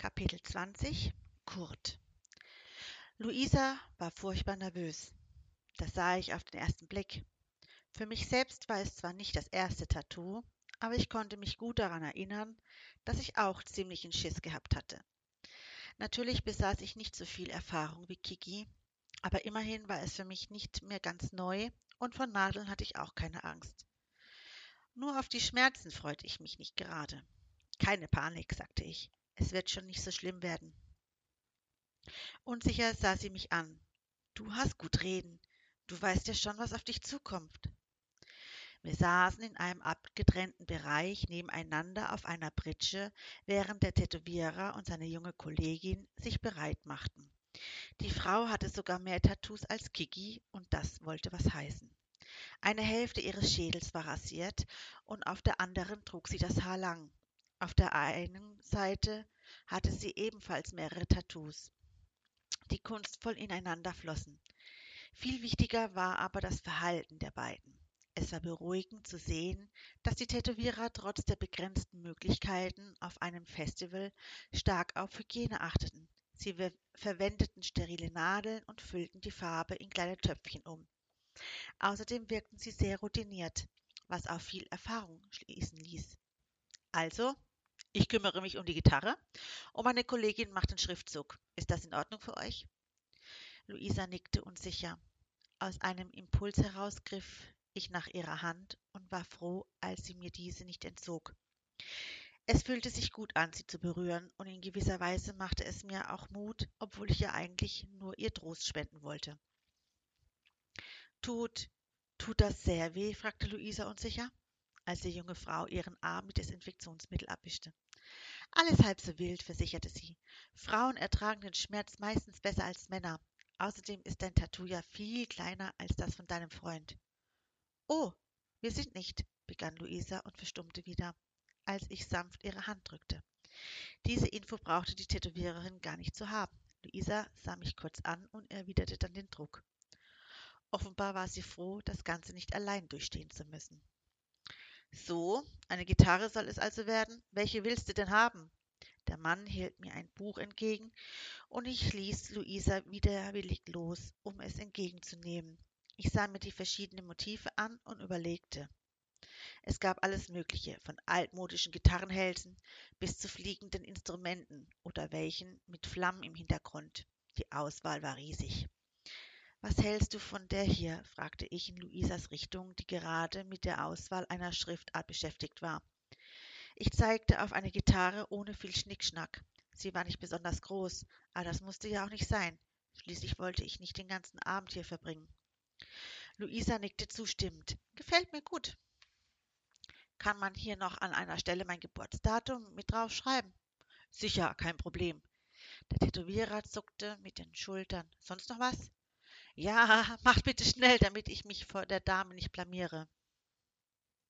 Kapitel 20 Kurt. Luisa war furchtbar nervös. Das sah ich auf den ersten Blick. Für mich selbst war es zwar nicht das erste Tattoo, aber ich konnte mich gut daran erinnern, dass ich auch ziemlichen Schiss gehabt hatte. Natürlich besaß ich nicht so viel Erfahrung wie Kiki, aber immerhin war es für mich nicht mehr ganz neu und vor Nadeln hatte ich auch keine Angst. Nur auf die Schmerzen freute ich mich nicht gerade. Keine Panik, sagte ich. Es wird schon nicht so schlimm werden. Unsicher sah sie mich an. Du hast gut reden. Du weißt ja schon, was auf dich zukommt. Wir saßen in einem abgetrennten Bereich nebeneinander auf einer Pritsche, während der Tätowierer und seine junge Kollegin sich bereit machten. Die Frau hatte sogar mehr Tattoos als Kiki und das wollte was heißen. Eine Hälfte ihres Schädels war rasiert und auf der anderen trug sie das Haar lang. Auf der einen Seite hatte sie ebenfalls mehrere Tattoos, die kunstvoll ineinander flossen. Viel wichtiger war aber das Verhalten der beiden. Es war beruhigend zu sehen, dass die Tätowierer trotz der begrenzten Möglichkeiten auf einem Festival stark auf Hygiene achteten. Sie verwendeten sterile Nadeln und füllten die Farbe in kleine Töpfchen um. Außerdem wirkten sie sehr routiniert, was auf viel Erfahrung schließen ließ. Also, ich kümmere mich um die Gitarre und meine Kollegin macht den Schriftzug. Ist das in Ordnung für euch? Luisa nickte unsicher. Aus einem Impuls heraus griff ich nach ihrer Hand und war froh, als sie mir diese nicht entzog. Es fühlte sich gut an, sie zu berühren, und in gewisser Weise machte es mir auch Mut, obwohl ich ja eigentlich nur ihr Trost spenden wollte. Tut, tut das sehr weh? Fragte Luisa unsicher, als die junge Frau ihren Arm mit Desinfektionsmittel abwischte. Alles halb so wild, versicherte sie. Frauen ertragen den Schmerz meistens besser als Männer. Außerdem ist dein Tattoo ja viel kleiner als das von deinem Freund. Oh, wir sind nicht, begann Luisa und verstummte wieder, als ich sanft ihre Hand drückte. Diese Info brauchte die Tätowiererin gar nicht zu haben. Luisa sah mich kurz an und erwiderte dann den Druck. Offenbar war sie froh, das Ganze nicht allein durchstehen zu müssen. So, eine Gitarre soll es also werden. Welche willst du denn haben? Der Mann hielt mir ein Buch entgegen, und ich ließ Luisa widerwillig los, um es entgegenzunehmen. Ich sah mir die verschiedenen Motive an und überlegte. Es gab alles Mögliche, von altmodischen Gitarrenhälsen bis zu fliegenden Instrumenten oder welchen mit Flammen im Hintergrund. Die Auswahl war riesig. »Was hältst du von der hier?« fragte ich in Luisas Richtung, die gerade mit der Auswahl einer Schriftart beschäftigt war. Ich zeigte auf eine Gitarre ohne viel Schnickschnack. Sie war nicht besonders groß, aber das musste ja auch nicht sein. Schließlich wollte ich nicht den ganzen Abend hier verbringen. Luisa nickte zustimmend. »Gefällt mir gut.« »Kann man hier noch an einer Stelle mein Geburtsdatum mit draufschreiben?« »Sicher, kein Problem.« Der Tätowierer zuckte mit den Schultern. »Sonst noch was?« »Ja, macht bitte schnell, damit ich mich vor der Dame nicht blamiere.«